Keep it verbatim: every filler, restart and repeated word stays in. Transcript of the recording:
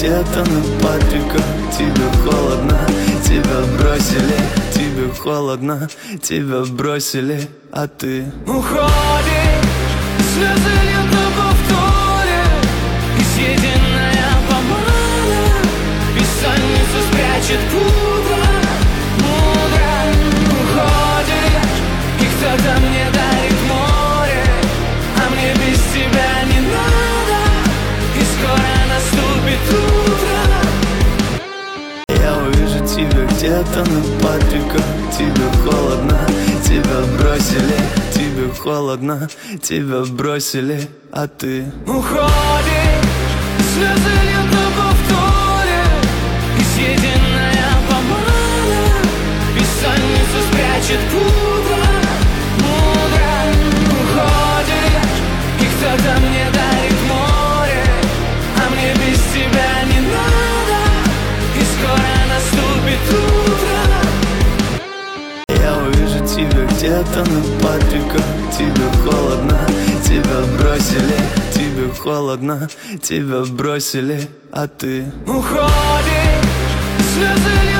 где-то на Патрика. Тебе холодно, тебя бросили. Тебе холодно, тебя бросили, а ты уходишь, слезы льют на повторе. И съеденная помада бессонницу спрячет пудра. Мудро уходишь, и кто-то мне дарит море, а мне без тебя не надо. И скоро наступит утро. Я увижу тебя где-то на Патрика. Тебе холодно, тебя бросили. Тебе холодно, тебя бросили, а ты уходишь, слезы льют на повторе. И съеденная помада бессонницу спрячет пудра. Мудро уходишь, и кто-то мне дарит море, а мне без тебя не надо. И скоро наступит утро. Я увижу тебя где-то на Патрика. Тебе холодно, тебя бросили. Тебе холодно, тебя бросили, а ты уходишь, слезы